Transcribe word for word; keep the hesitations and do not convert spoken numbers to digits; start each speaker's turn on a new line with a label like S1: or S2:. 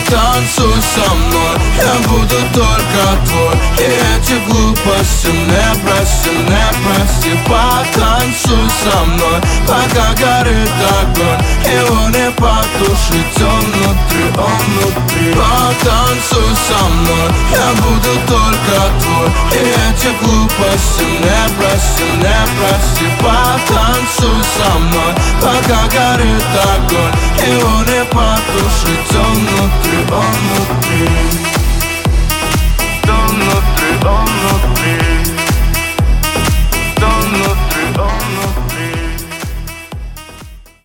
S1: Потанцуй со мной, я буду только твой. И эти глупости мне прости, мне прости. Потанцуй со мной, пока горит огонь. Его не потушить, он внутри, он внутри. Потанцуй со мной, я буду только твой. И эти глупости мне прости, мне прости. Потанцуй со мной, пока горит огонь. Его не потушить, он внутри, он